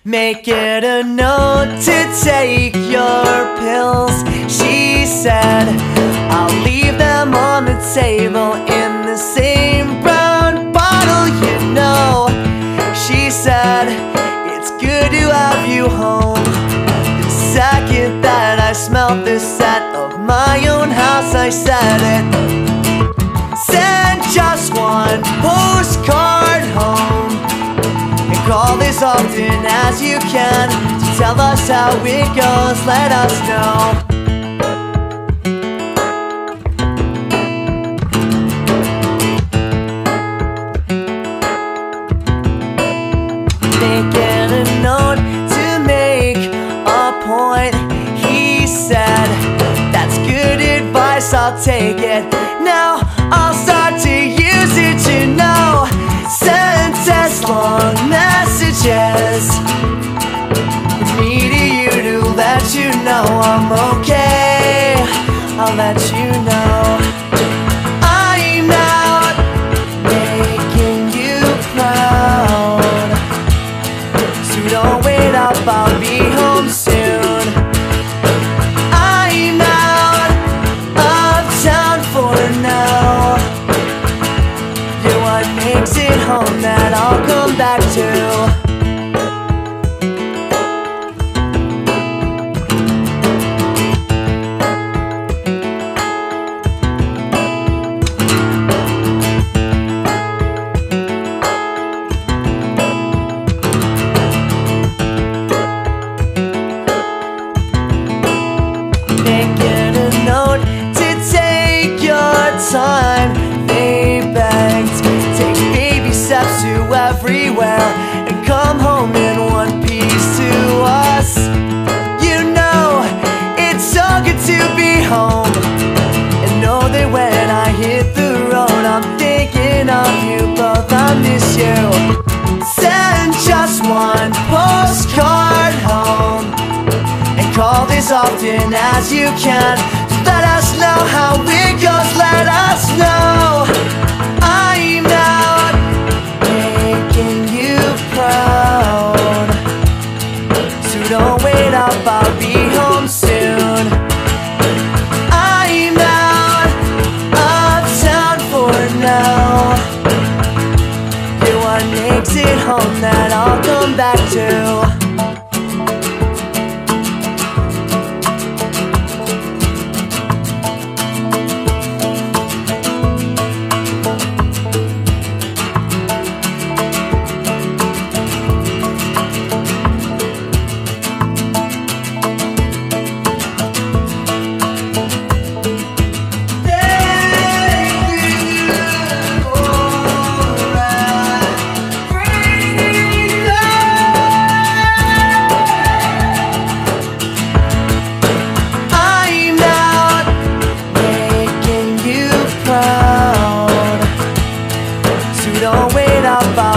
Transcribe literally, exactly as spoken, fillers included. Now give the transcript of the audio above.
Make it a note to take your pills. She said, I'll leave them on the table in the same brown bottle, you know. She said, it's good to have you home. The second that I smelled the scent of my own house, I said it. Send just one postcard home, and call as often as you can to tell us how it goes, let us know. Making a note to make a point. He said, that's good advice, I'll take it. Now I'll start to use it, you know. Sentence long messages from me to you to let you know I'm okay. I'll let you know I'm out making you proud. So don't wait up, I'll be home soon. I'm out of town for now. You're what makes it home that I'll come back to. Making a note to take your time. They begged, take baby steps to everywhere and come home in one piece to us. You know, it's so good to be home, and know that when I hit the road I'm thinking of you both, I miss you. Send just one postcard home, call as often as you can. Let us know how it goes, let us know. I'm out making you proud. So don't wait up, I'll be home soon. I'm out of town for now. You're what makes it home that I'll come back to. Don't wait up.